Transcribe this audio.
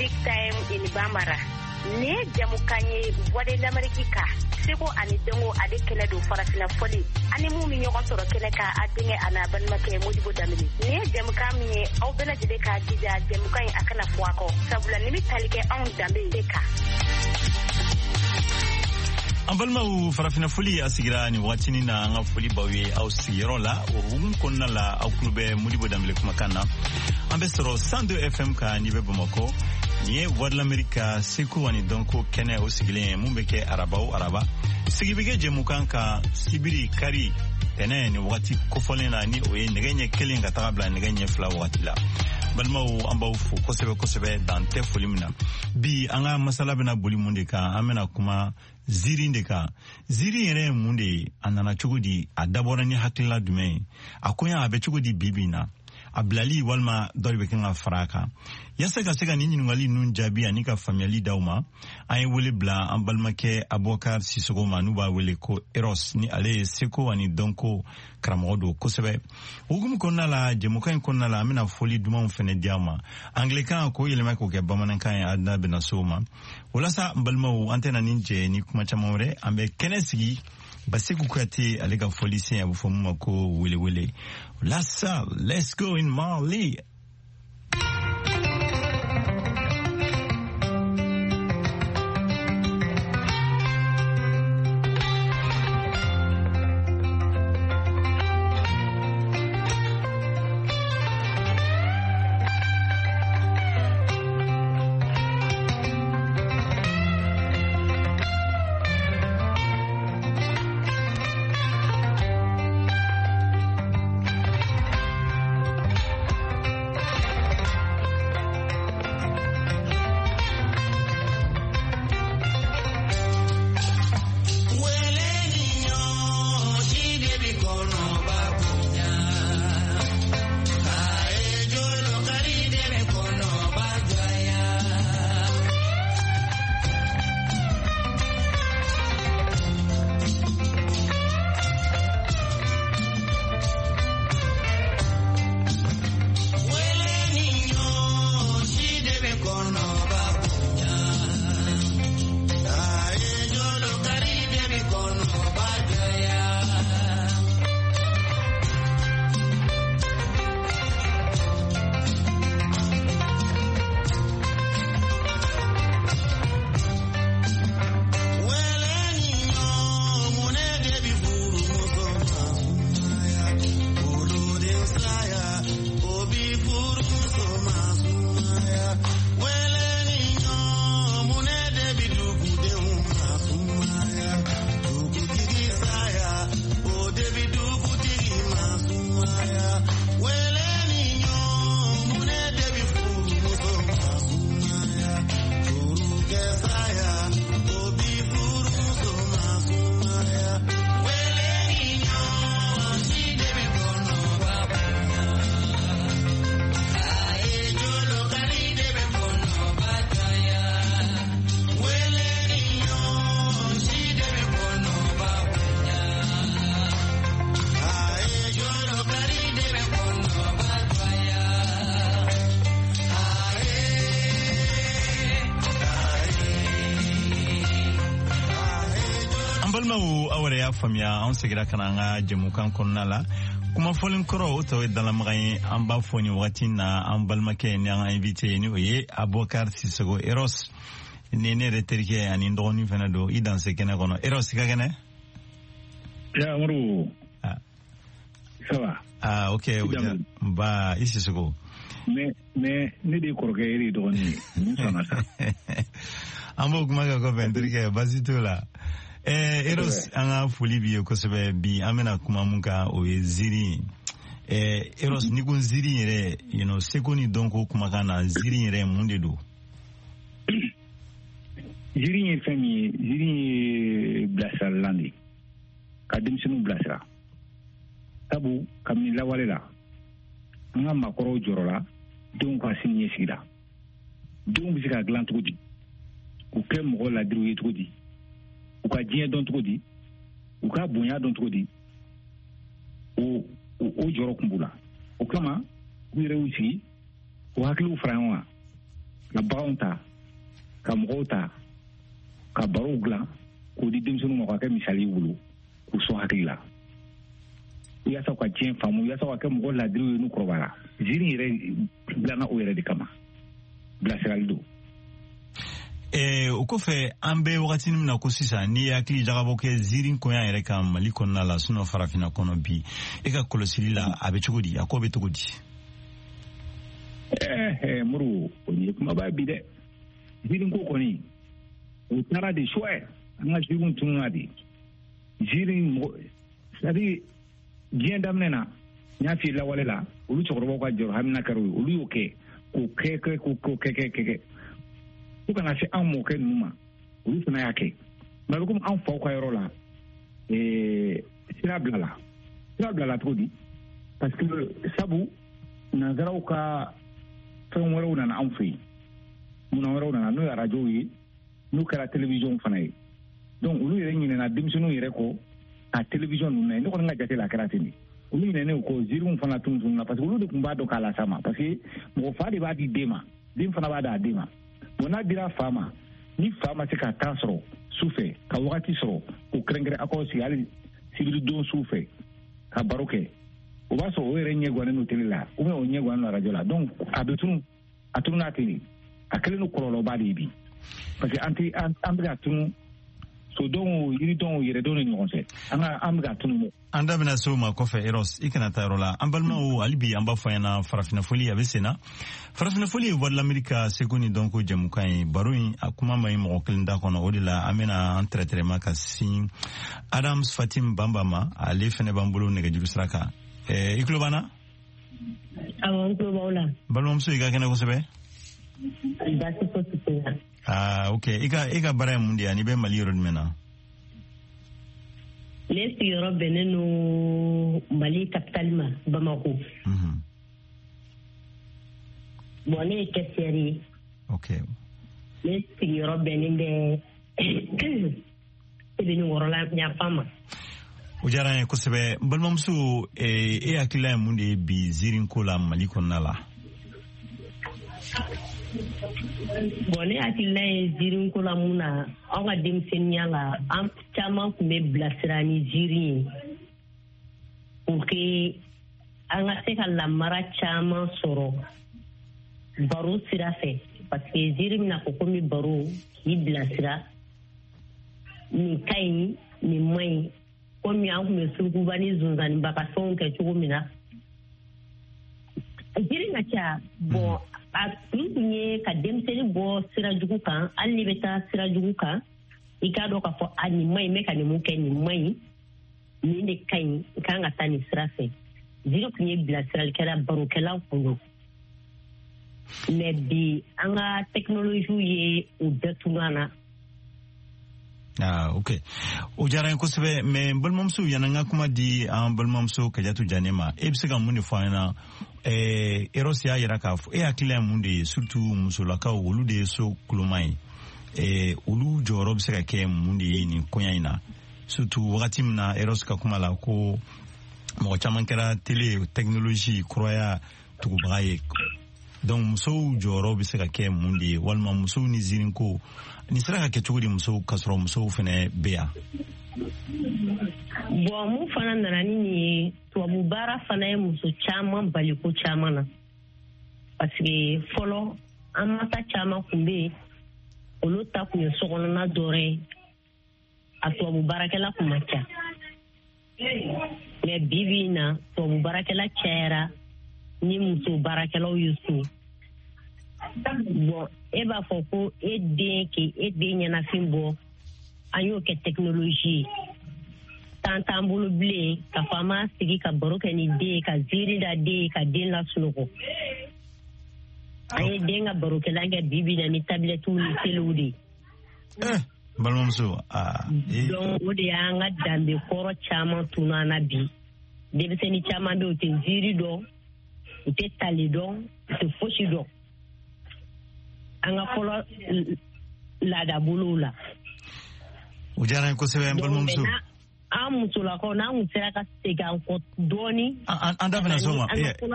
Big Time in Bamara. Ne jamukanye voix de l'Amérique seko ani dengo ade kele do farafina foli ani mu mi ñogon toro kele ka adinge ana banma ke Modibo Damini ne jamuka mi aw bela jide ka dija jamuka yi akana fuako sabula ni mi talike on dambe deka an balimaw farafina foli a sigira ni waatini na an ka foli baw ye aw sigiyɔrɔ la o hukumu kɔnɔna la aw tulo bɛ Modibo Dambele kumakan na an bɛ sɔrɔ 102 FM kan ni bɛ Bamakɔ ni ye voix de l'Amérique seko ani dɔnko kɛnɛ o sigilen mun bɛ kɛ araba o araba sigi bɛ kɛ jɛmukan kan sibiri kari tɛnɛ ni wagati kofɔlen na ni o ye nɛgɛ ɲɛ kelen ka taga bila nɛgɛ ɲɛ fila wagati la balimaw an b'aw fo kosɛbɛ kosɛbɛ dan tɛ foli min na bi an ka masala bɛna boli mun de kan an bɛna kuma ziiri de kan ziiri yɛrɛ ye mun de ye a nana cogo di a dabɔra ni hakilila jumɛn ye a koɲa a bɛ cogo di bi na a bilali walima dɔ de bɛ kan ka fara a kan yasa ka se ka nin ɲininkali ninnu jaabi ani ka faamuyali d'aw ma an ye wele bila an balimakɛ Abubakar Sisogo ma n'u b'a wele ko Eros ni ale ye seko ani dɔnko karamɔgɔ don kosɛbɛ hukumu kɔnɔna la jɛmukan in kɔnɔna la an bɛna foli dumanw fana di aw ma anglikan ko yɛlɛma k'o kɛ bamanankan ye a da bɛna so ma walasa an balimaw an tɛna nin jɛ ni kuma caman wɛrɛ an bɛ kɛnɛ sigi Baseku Kuyate ale ka foli sen a bɛ fɔ mun ma ko welewele Lassa, let's go in Mali. balimaw awre ya famia on segira kana nga jemukan konna la kuma folin koro o to dalamagaye an ba foni wati na an balmake ni an invité ni oye Abubakar Sisogo Eros ne ne reterike ani ndoni fena do idan se kene kono Eros ka kene ya amru sawa okay ba Sisogo ne de korgeri do ni sana sa ambo kuma ga ko ventrike basitola Eros anga fuli bi kosebe bi amena kuma munka o ziri Eros ni gun ziri yere sekoni donko kuma kana ziri yere munde do ziri yere fami ziri blasa landi kadim sunu blasa tabu kamni lawalela anga makoro jorola donc asinye sida donc bisika glan tugudi ku ke mo la diru tugudi u ka diɲɛ dɔn cogo di u ka bonya dɔn cogo di o jɔrɔ kun b'u la o kama u yɛrɛ y'u sigi u hakiliw fara ɲɔgɔn kan ka baganw ta ka mɔgɔw ta ka barow dilan k'o di denmisɛnninw ma ka kɛ misali wolo k'u sɔn hakili la yaasa ka diɲɛ faamu yaasa ka kɛ mɔgɔ ladiriw ye n'u kɔrɔbayara ziiri yɛrɛ dilanna o yɛrɛ de kama bilasirali don. O kɔfɛ an bɛ wagati min na ko sisan n'i hakili jagabɔ kɛ ziiri koɲa yɛrɛ ka Mali kɔnɔna la sinon farafinna kɔnɔ bi e ka kɔlɔsili la a bɛ cogo di a ko bɛ cogo di. Muru o ye kumaba bi dɛ ziiri ko kɔni o taara de choix an ka ziiriw tununa de ziiri c'est-à-dire diɲɛ daminɛ na n y'a f'i lawale la olu cɛkɔrɔbaw ka jɔrɔ hamina kɛra olu y'o kɛ k'o kɛ fo kana se an mɔkɛ ninnu ma olu fana y'a kɛ mais komi an faw ka yɔrɔ la sira bilala cogo di parce que sabu nanzaraw ka fɛn wɛrɛw nana an fɛ yen munna wɛrɛw nana n'o ye arajow ye n'u kɛra télévision fana ye donc olu yɛrɛ ɲinɛna denmisɛnninw yɛrɛ kɔ a télévision ninnu na ne kɔni ka jate la a kɛra ten de olu ɲinɛnen kɔ ziiriw fana tununna parce que olu de tun b'a dɔn k'a las'a ma parce que mɔgɔ fa de b'a di den ma den fana b'a d'a den ma bon n'a dira fa ma ni fa ma se ka temps sɔrɔ su fɛ ka wagati sɔrɔ k'o kɛrɛnkɛrɛn aw sigi hali sibiridon su fɛ ka baro kɛ o b'a sɔrɔ o yɛrɛ ɲɛ gannen don télé la ou bien o ɲɛ gannen don radio la donc a bɛ tunu n'a tɛ de a kɛlen don kɔlɔlɔba de ye bi parce que an bɛ ka tunu sodɔnw yiridɔnw yɛrɛdɔnw ni ɲɔgɔn cɛ an bɛ ka tunu. An da bɛna se o ma kɔfɛ Eros i kana taa yɔrɔ la an balimaw hali bi an b'a fɔ ɲɛna farafinafoli a bɛ sen na farafinafoli ye Voix de l'Amérique seko ni dɔnko jɛmukan ye baro in a kuma ma ɲi mɔgɔ kelen da kɔnɔ o de la an bɛna an tɛrɛtɛrɛma ka sin Adams Fatim Bamba ma ale fɛnɛ b'an bolo nɛgɛjuru sira kan i tulo b'an na. Awɔ n tulo b'aw la. Balimamuso i ka kɛnɛ kosɛbɛ. Baasi fosi tɛ n na. Ok i ka baara ye mun de ye ani bɛ Mali yɔrɔ jumɛn na. Ne sigiyɔrɔ bɛnnen don Mali capitale ma Bamako. Bon ne ye caissière ye. Ok. Ne sigiyɔrɔ bɛnnen bɛ Sebenikɔrɔ la Ɲafa ma. O diyara n ye kosɛbɛ balimamuso e hakilila ye mun de ye bi ziiri ko la Mali kɔnɔna la. Bon ne hakilila ye ziiri ko la mun na anw ka denmisɛnninya la an caman tun bɛ bilasira ni ziiri ye pour que an ka se ka lamara caman sɔrɔ baro sira fɛ parce que ziiri bɛna fɔ komi baro k'i bilasira nin ka ɲi nin man ɲi komi an tun bɛ surukuba ni zonzaniba ka fɛnw kɛ cogo min na ziiri ka ca bon a tun ye ka denmisɛnnin bɔ sira jugu kan hali ni bɛ taa sira jugu kan i k'a dɔn k'a fɔ a nin man ɲi n bɛ ka nin mun kɛ nin man ɲi nin de ka ɲi i kan ka taa nin sira fɛ ziiri tun ye bilasiralikɛla barokɛlaw kun don mais bi an ka technologie ye u bɛɛ tunu an na. Ok o diyara n ye kosɛbɛ mais balimamuso yanni n ka kuma di an balimamuso Kajatu Jane ma e bɛ se ka mun de fɔ an ɲɛna Eros y'a yira k'a fɔ e hakili ye mun de ye surtout musolakaw olu de ye so kuloma ye olu jɔyɔrɔ bɛ se ka kɛ mun de ye nin koɲa in na surtout wagati min na Eros ka kuma la ko mɔgɔ caman kɛra télé technologie kɔrɔya tugubaga ye donc musow jɔyɔrɔ bɛ se ka kɛ mun de ye walima musow ni ziiri ko nin sera ka kɛ cogo di musow ka sɔrɔ musow fana bɛ yan. Bon mun fana nana ni nin ye tubabu baara fana ye muso caman bali ko caman na parce que fɔlɔ an masa caman kun bɛ yen olu ta kun ye sokɔnɔna dɔrɔn ye a tubabu baarakɛla kun ma ca mais bi bi in na tubabu baarakɛla cayara ni muso baarakɛlaw ye so bon e b'a fɔ ko e den ɲɛnafin bɔ an y'o kɛ technologie tan t'an bolo bilen ka fɔ an ma sigi ka baro kɛ ni den ka ziiri da den ka den lasunɔgɔ an ye den ka barokɛla kɛ bi bi na ni tablettes ni telew de balimamuso donc o de y'an ka danbe kɔrɔ caman tunu an na bi denmisɛnnin caman bɛ u tɛ ziiri dɔn u tɛ tali dɔn u tɛ fosi dɔn an ka fɔlɔ laadabolow la. O diyara n ye kosɛbɛ n balimamuso. An musolakaw n'an kun sera ka segin an kɔ dɔɔni. An da bɛna s'o ma